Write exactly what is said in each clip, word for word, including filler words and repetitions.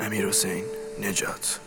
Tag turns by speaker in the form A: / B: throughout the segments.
A: امیرحسین نجات.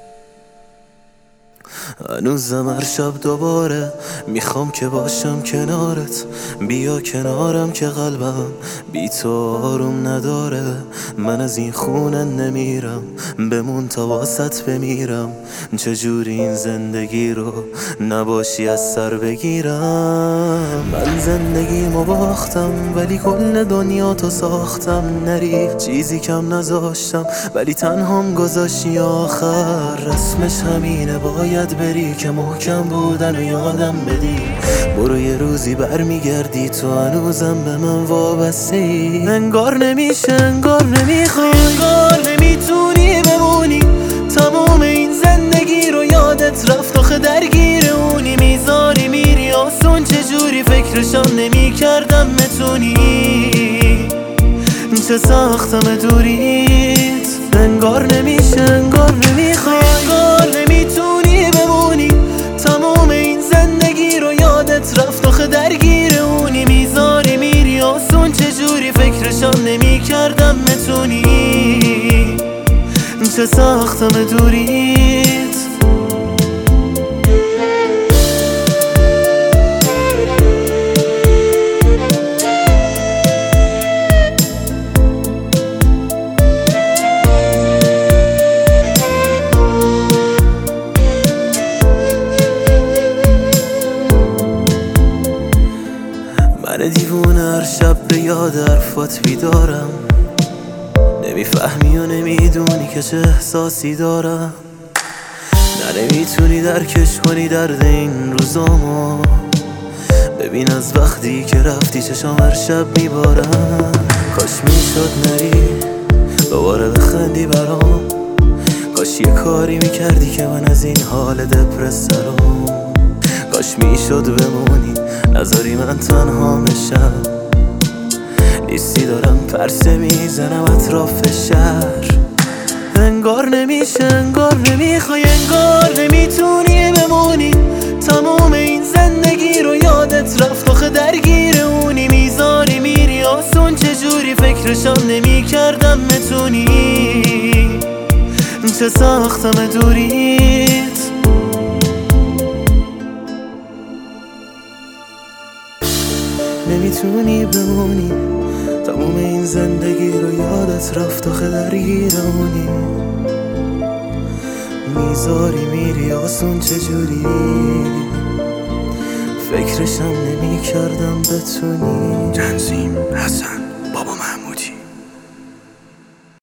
B: هنوزم هر شب دوباره میخوام که باشم کنارت، بیا کنارم که قلبم بی تو آروم نداره. من از این خونه نمیرم، بمون تا واسط بمیرم. چجوری این زندگی رو نباشی از سر بگیرم. من زندگیمو باختم ولی کل دنیا تو ساختم. نری چیزی کم نذاشتم ولی تنهام گذاشتی آخر. رسمش همینه باید بری که محکم بودن و یادم بدی. برو یه روزی برمیگردی تو هنوزم به من وابسته ای. انگار نمیشه انگار نمیخوای انگار نمیتونی بمونی. تمام این زندگی رو یادت رفت آخه درگیر اونی. میذاری میری آسون چجوری فکرشم نمیکردم بتونی. چه سختم دوریت. انگار نمیشه انگار نمیخوای انگار نمیتونی بمونی. تمام این زندگی رو یادت رفت آخه درگیر اونی. میذاری میری آسون چجوری فکرشم نمیکردم بتونی. چه سختم دوریت. من دیوونه هر شب به یاد حرفات بیدارم. نمیفهمی و نمیدونی که چه احساسی دارم. نه نمیتونی درکش کنی درد این روزامو. ببین از وقتی که رفتی چشام هر شب میبارم. کاش میشد نری دوباره بخندی برام. کاش یه کاری میکردی که من از این حال دپرس سرام. کاش میشد بمونی نذاری من تنها بشم. نیستی دارم پرسه میزنم اطراف شهر. انگار نمیشه انگار نمیخوای انگار نمیتونی بمونی. تمام این زندگی رو یادت رفت آخه درگیر اونی. میذاری میری آسون چجوری فکرشم نمیکردم بتونی. چه سختم دوریت. نمیتونی بمونی. تموم این زندگی رو یادت رفت آخه درگیرمونی. میذاری میری آسون چجوری فکرشم نمی کردم بتونی.
A: تنظیم حسن.